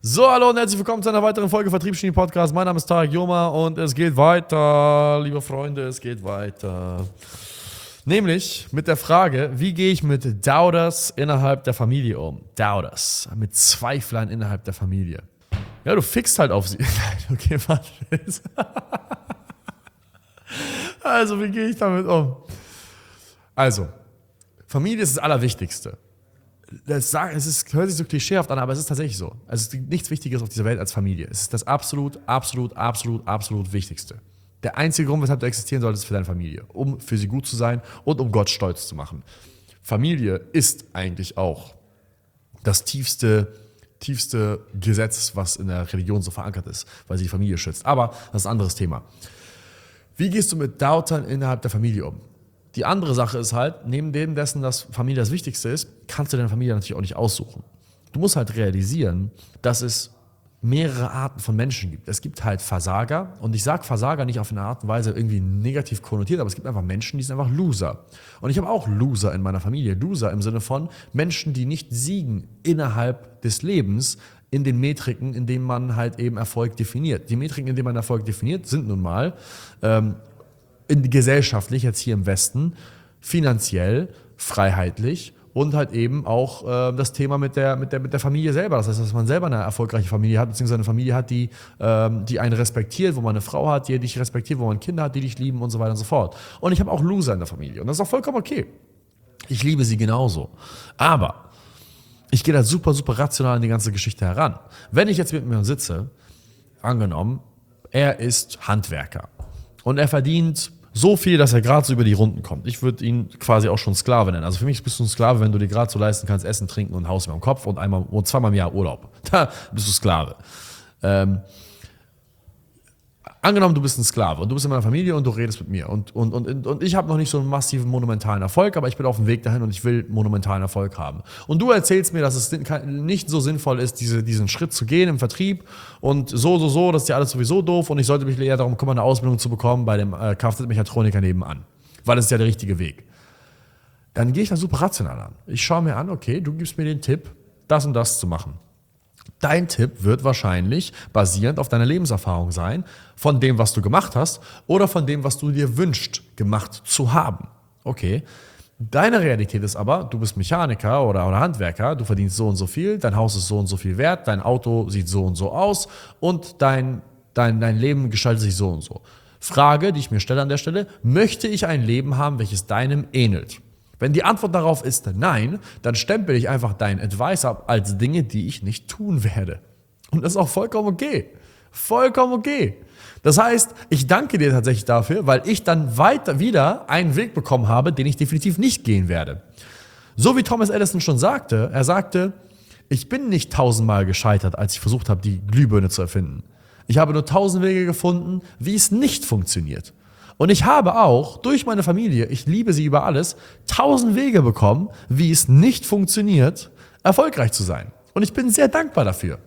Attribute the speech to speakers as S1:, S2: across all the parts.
S1: So, hallo und herzlich willkommen zu einer weiteren Folge Vertriebsgenie Podcast. Mein Name ist Tarek Joma und es geht weiter, liebe Freunde, es geht weiter. Nämlich mit der Frage, wie gehe ich mit Doubters innerhalb der Familie um? Doubters, mit Zweiflern innerhalb der Familie. Ja, du fickst halt auf sie. Okay, warte. Also, wie gehe ich damit um? Also, Familie ist das Allerwichtigste. Hört sich so klischeehaft an, aber es ist tatsächlich so. Also es gibt nichts Wichtigeres auf dieser Welt als Familie. Es ist das absolut Wichtigste. Der einzige Grund, weshalb du existieren solltest, ist für deine Familie. Um für sie gut zu sein und um Gott stolz zu machen. Familie ist eigentlich auch das tiefste Gesetz, was in der Religion so verankert ist, weil sie die Familie schützt. Aber das ist ein anderes Thema. Wie gehst du mit Doubtern innerhalb der Familie um? Die andere Sache ist halt, neben dem dessen, dass Familie das Wichtigste ist, kannst du deine Familie natürlich auch nicht aussuchen. Du musst halt realisieren, dass es mehrere Arten von Menschen gibt. Es gibt halt Versager, und ich sage Versager nicht auf eine Art und Weise irgendwie negativ konnotiert, aber es gibt einfach Menschen, die sind einfach Loser. Und ich habe auch Loser in meiner Familie. Loser im Sinne von Menschen, die nicht siegen innerhalb des Lebens, in den Metriken, in denen man halt eben Erfolg definiert. Die Metriken, in denen man Erfolg definiert, sind nun mal gesellschaftlich, jetzt hier im Westen, finanziell, freiheitlich und halt eben auch das Thema mit der Familie selber. Das heißt, dass man selber eine erfolgreiche Familie hat, beziehungsweise eine Familie hat, die einen respektiert, wo man eine Frau hat, die dich respektiert, wo man Kinder hat, die dich lieben und so weiter und so fort. Und ich habe auch Loser in der Familie und das ist auch vollkommen okay. Ich liebe sie genauso. Aber ich gehe da super rational an die ganze Geschichte heran. Wenn ich jetzt mit mir sitze, angenommen, er ist Handwerker und er verdient so viel, dass er gerade so über die Runden kommt. Ich würde ihn quasi auch schon Sklave nennen. Also für mich bist du ein Sklave, wenn du dir gerade so leisten kannst, Essen, Trinken und ein Haus über dem Kopf und zweimal im Jahr Urlaub. Da bist du Sklave. Angenommen, du bist ein Sklave und du bist in meiner Familie und du redest mit mir. Und ich habe noch nicht so einen massiven monumentalen Erfolg, aber ich bin auf dem Weg dahin und ich will monumentalen Erfolg haben. Und du erzählst mir, dass es nicht so sinnvoll ist, diesen Schritt zu gehen im Vertrieb und so, das ist ja alles sowieso doof und ich sollte mich eher darum kümmern, eine Ausbildung zu bekommen bei dem Kfz-Mechatroniker nebenan. Weil das ist ja der richtige Weg. Dann gehe ich da super rational an. Ich schaue mir an, okay, du gibst mir den Tipp, das und das zu machen. Dein Tipp wird wahrscheinlich basierend auf deiner Lebenserfahrung sein, von dem, was du gemacht hast oder von dem, was du dir wünschst, gemacht zu haben. Okay, deine Realität ist aber, du bist Mechaniker oder Handwerker, du verdienst so und so viel, dein Haus ist so und so viel wert, dein Auto sieht so und so aus und dein Leben gestaltet sich so und so. Frage, die ich mir stelle an der Stelle, möchte ich ein Leben haben, welches deinem ähnelt? Wenn die Antwort darauf ist nein, dann stempel ich einfach deinen Advice ab als Dinge, die ich nicht tun werde. Und das ist auch vollkommen okay. Vollkommen okay. Das heißt, ich danke dir tatsächlich dafür, weil ich dann wieder einen Weg bekommen habe, den ich definitiv nicht gehen werde. So wie Thomas Edison schon sagte, er sagte, ich bin nicht 1000-mal gescheitert, als ich versucht habe, die Glühbirne zu erfinden. Ich habe nur 1000 Wege gefunden, wie es nicht funktioniert. Und ich habe auch durch meine Familie, ich liebe sie über alles, 1000 Wege bekommen, wie es nicht funktioniert, erfolgreich zu sein. Und ich bin sehr dankbar dafür.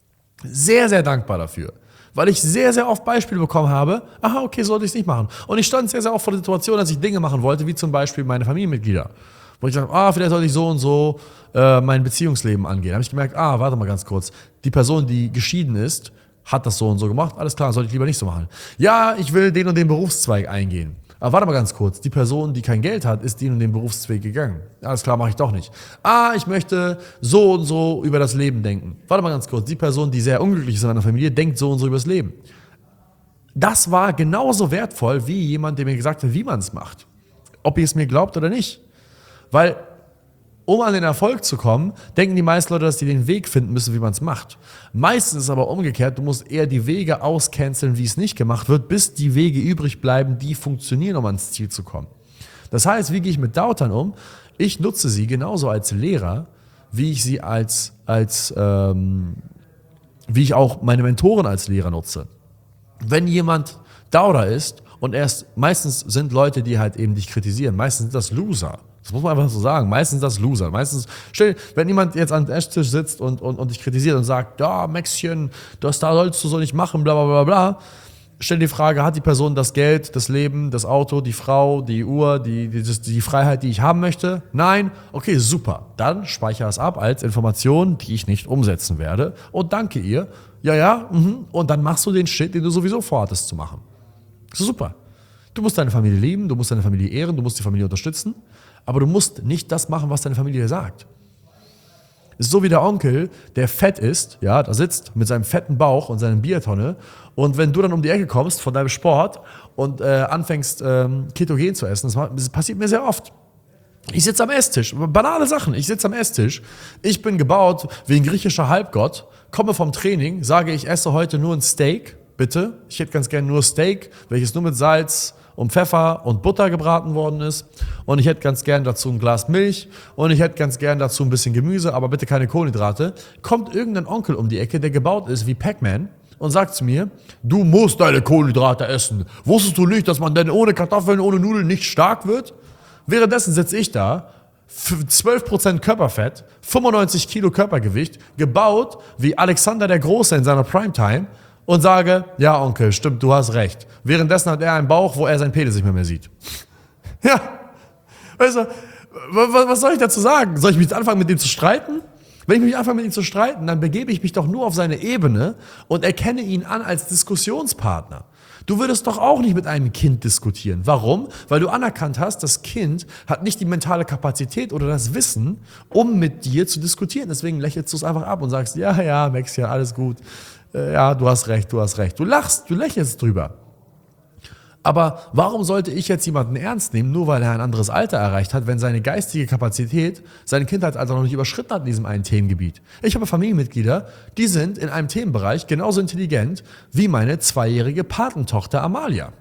S1: Sehr dankbar dafür. Weil ich sehr oft Beispiele bekommen habe, aha, okay, sollte ich es nicht machen. Und ich stand sehr oft vor der Situation, dass ich Dinge machen wollte, wie zum Beispiel meine Familienmitglieder. Wo ich sage, vielleicht sollte ich so und so mein Beziehungsleben angehen. Da habe ich gemerkt, warte mal ganz kurz, die Person, die geschieden ist, hat das so und so gemacht, alles klar, sollte ich lieber nicht so machen. Ja, ich will den und den Berufszweig eingehen. Aber warte mal ganz kurz, die Person, die kein Geld hat, ist den und den Berufsweg gegangen. Alles klar, mache ich doch nicht. Ich möchte so und so über das Leben denken. Warte mal ganz kurz, die Person, die sehr unglücklich ist in einer Familie, denkt so und so über das Leben. Das war genauso wertvoll wie jemand, der mir gesagt hat, wie man es macht. Ob ihr es mir glaubt oder nicht. Weil um an den Erfolg zu kommen, denken die meisten Leute, dass sie den Weg finden müssen, wie man es macht. Meistens ist es aber umgekehrt, du musst eher die Wege auscanceln, wie es nicht gemacht wird, bis die Wege übrig bleiben, die funktionieren, um ans Ziel zu kommen. Das heißt, wie gehe ich mit Doubtern um? Ich nutze sie genauso als Lehrer, wie ich sie wie ich auch meine Mentoren als Lehrer nutze. Wenn jemand Doubter ist und meistens sind Leute, die halt eben dich kritisieren, meistens sind das Loser. Das muss man einfach so sagen. Meistens das Loser. Wenn jemand jetzt an den Esstisch sitzt und dich kritisiert und sagt, ja, Maxchen, da sollst du so nicht machen, bla bla bla bla, stell dir die Frage, hat die Person das Geld, das Leben, das Auto, die Frau, die Uhr, die Freiheit, die ich haben möchte? Nein? Okay, super. Dann speichere es ab als Information, die ich nicht umsetzen werde und danke ihr. Und dann machst du den Shit, den du sowieso vorhattest zu machen. Super. Du musst deine Familie lieben, du musst deine Familie ehren, du musst die Familie unterstützen, aber du musst nicht das machen, was deine Familie sagt. Ist so wie der Onkel, der fett ist, ja, da sitzt mit seinem fetten Bauch und seiner Biertonne und wenn du dann um die Ecke kommst von deinem Sport und anfängst ketogen zu essen, das passiert mir sehr oft. Ich sitze am Esstisch, banale Sachen, ich sitze am Esstisch, ich bin gebaut wie ein griechischer Halbgott, komme vom Training, sage, ich esse heute nur ein Steak, bitte, ich hätte ganz gerne nur Steak, welches nur mit Salz und Pfeffer und Butter gebraten worden ist und ich hätte ganz gern dazu ein Glas Milch und ich hätte ganz gern dazu ein bisschen Gemüse, aber bitte keine Kohlenhydrate, kommt irgendein Onkel um die Ecke, der gebaut ist wie Pac-Man und sagt zu mir, du musst deine Kohlenhydrate essen. Wusstest du nicht, dass man denn ohne Kartoffeln, ohne Nudeln nicht stark wird? Währenddessen sitze ich da, 12% Körperfett, 95 Kilo Körpergewicht, gebaut wie Alexander der Große in seiner Primetime und sage, ja Onkel, stimmt, du hast recht. Währenddessen hat er einen Bauch, wo er seinen Penis nicht mehr sieht. Ja, weißt du, was soll ich dazu sagen? Soll ich mich anfangen, mit ihm zu streiten? Wenn ich mich anfange, mit ihm zu streiten, dann begebe ich mich doch nur auf seine Ebene und erkenne ihn an als Diskussionspartner. Du würdest doch auch nicht mit einem Kind diskutieren. Warum? Weil du anerkannt hast, das Kind hat nicht die mentale Kapazität oder das Wissen, um mit dir zu diskutieren. Deswegen lächelst du es einfach ab und sagst, ja, Maxian, alles gut. Ja, du hast recht. Du lachst, du lächelst drüber. Aber warum sollte ich jetzt jemanden ernst nehmen, nur weil er ein anderes Alter erreicht hat, wenn seine geistige Kapazität sein Kindheitsalter noch nicht überschritten hat in diesem einen Themengebiet? Ich habe Familienmitglieder, die sind in einem Themenbereich genauso intelligent wie meine 2-jährige Patentochter Amalia.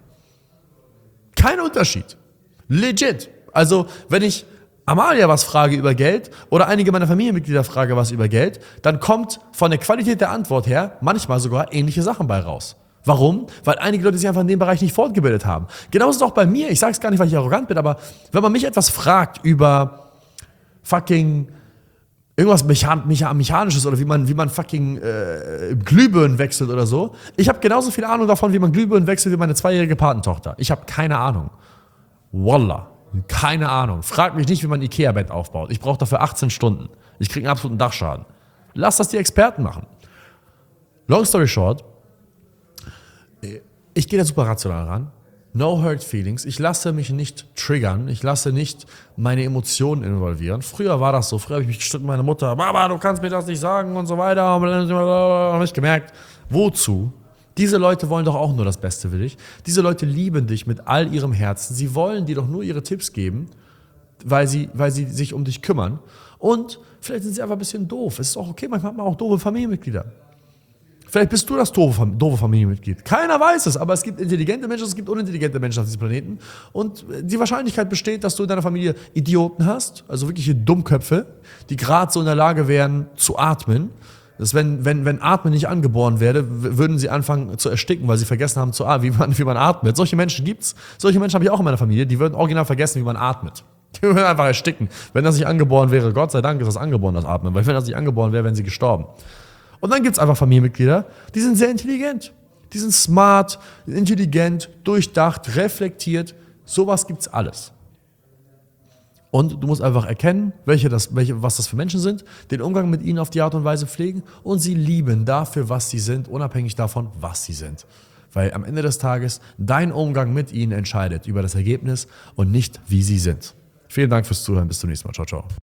S1: Kein Unterschied. Legit. Also, wenn ich Amalia was frage über Geld oder einige meiner Familienmitglieder frage was über Geld, dann kommt von der Qualität der Antwort her manchmal sogar ähnliche Sachen bei raus. Warum? Weil einige Leute sich einfach in dem Bereich nicht fortgebildet haben. Genauso ist es auch bei mir. Ich sage es gar nicht, weil ich arrogant bin, aber wenn man mich etwas fragt über fucking irgendwas Mechanisches oder wie man fucking Glühbirnen wechselt oder so. Ich habe genauso viel Ahnung davon, wie man Glühbirnen wechselt wie meine 2-jährige Patentochter. Ich habe keine Ahnung. Wallah. Keine Ahnung. Frag mich nicht, wie man ein Ikea-Bett aufbaut. Ich brauche dafür 18 Stunden. Ich kriege einen absoluten Dachschaden. Lass das die Experten machen. Long story short, ich gehe da super rational ran. No hurt feelings. Ich lasse mich nicht triggern. Ich lasse nicht meine Emotionen involvieren. Früher war das so. Früher habe ich mich gestritten mit meiner Mutter. Mama, du kannst mir das nicht sagen und so weiter. Und dann habe ich gemerkt, wozu? Diese Leute wollen doch auch nur das Beste für dich. Diese Leute lieben dich mit all ihrem Herzen. Sie wollen dir doch nur ihre Tipps geben, weil sie sich um dich kümmern. Und vielleicht sind sie einfach ein bisschen doof. Es ist auch okay, manchmal hat man auch doofe Familienmitglieder. Vielleicht bist du das doofe Familienmitglied. Keiner weiß es, aber es gibt intelligente Menschen, es gibt unintelligente Menschen auf diesem Planeten. Und die Wahrscheinlichkeit besteht, dass du in deiner Familie Idioten hast, also wirkliche Dummköpfe, die gerade so in der Lage wären zu atmen. Dass wenn Atmen nicht angeboren wäre, würden sie anfangen zu ersticken, weil sie vergessen haben, wie man atmet. Solche Menschen gibt's. Solche Menschen habe ich auch in meiner Familie, die würden original vergessen, wie man atmet. Die würden einfach ersticken. Wenn das nicht angeboren wäre, Gott sei Dank ist das angeboren, das Atmen. Weil wenn das nicht angeboren wäre, wären sie gestorben. Und dann gibt es einfach Familienmitglieder, die sind sehr intelligent. Die sind smart, intelligent, durchdacht, reflektiert. Sowas gibt's alles. Und du musst einfach erkennen, was das für Menschen sind, den Umgang mit ihnen auf die Art und Weise pflegen und sie lieben dafür, was sie sind, unabhängig davon, was sie sind. Weil am Ende des Tages dein Umgang mit ihnen entscheidet über das Ergebnis und nicht, wie sie sind. Vielen Dank fürs Zuhören. Bis zum nächsten Mal. Ciao, ciao.